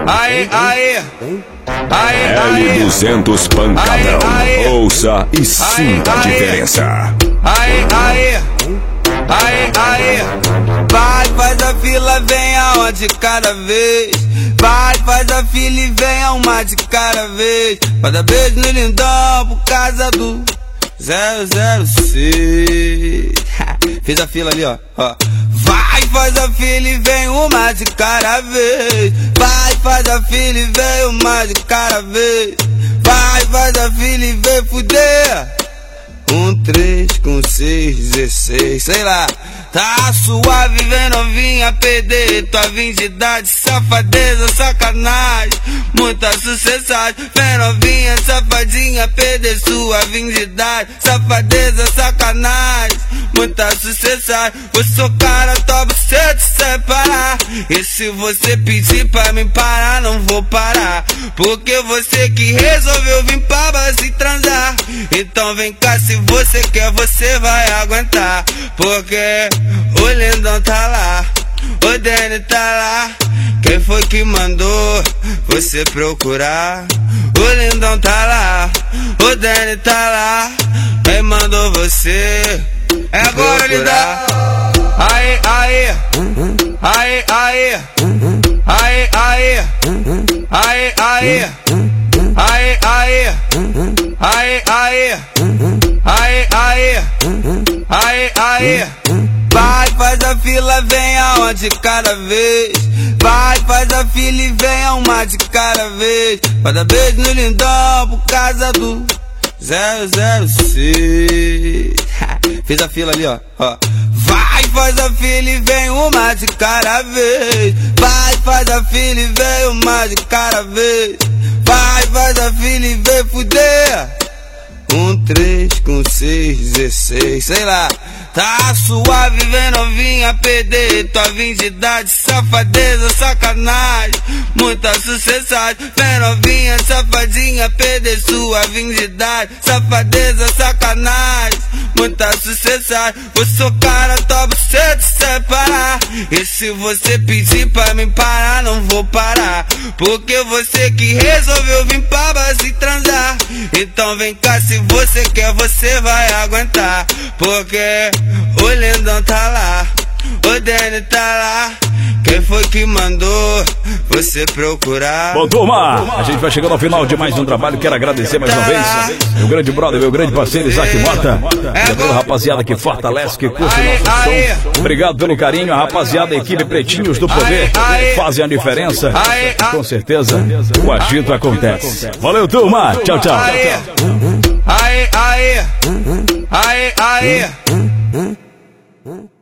Aê, aê, L200 pancadão. Ouça e sinta a diferença. aê, aê, aê, aê. Vai, faz a fila, vem aonde cada vez. Vai, faz a fila e vem a uma de cada vez. Vai dar beijo no lindão por causa do 006. Fiz a fila ali, ó. Vai, faz a fila e vem uma de cada vez. Vai, faz a fila e vem uma de cada vez. Vai, faz a fila e vem fuder. 3 com 6, 16, sei lá. Tá suave, vem novinha perder tua virgindade. Safadeza, sacanagem, muita sucessagem. Vem novinha, safadinha, perder sua virgindade. Safadeza, sacanagem, muita sucessagem. Vou socar a tua buceta sem parar. E se você pedir pra mim parar, não vou parar. Porque você que resolveu vir pra base transar. Então vem cá, se você quer, você vai aguentar. Porque o lindão tá lá, o Danny tá lá. Quem foi que mandou você procurar? O lindão tá lá, o Danny tá lá. Quem mandou você é agora, lindão. Aê, aê, aê, aê, aê, aê, aê, aê, aê, aê, aê, aê, aê, aê, aê, aê. Vai, faz a fila, vem aonde cada vez. Vai, faz a fila e vem a uma de cada vez. Vai dar beijo no lindão por causa do 006. Fiz a fila ali, ó. Vai, faz a fila e vem uma de cada vez. Vai, faz a fila e vem uma de cada vez. Vai, faz a fila e vem fuder. 3 com 6, 16, sei lá. Tá suave, vem novinha perder tua virgindade. Safadeza, sacanagem, muita sucessagem. Vem novinha, safadinha, perder sua virgindade. Safadeza, sacanagem, muita sucessagem. Vou socar a tua buceta sem parar. E se você pedir pra mim parar, não vou parar. Porque você que resolveu vir pra base transar. Então vem cá, se você quer, você vai aguentar. Porque o lindão tá lá, o Danny tá lá. Quem foi que mandou você procurar? Bom, turma, a gente vai chegando ao final de mais um trabalho. Quero agradecer mais uma vez meu grande brother, meu grande parceiro Isaac Mota. E a toda a rapaziada que fortalece, que curte o nosso som. Obrigado pelo carinho, a rapaziada, a equipe Pretinhos do Poder fazem a diferença. Com certeza o agito acontece. Valeu, turma, tchau, tchau. Aê, aê, aê, aê, aê.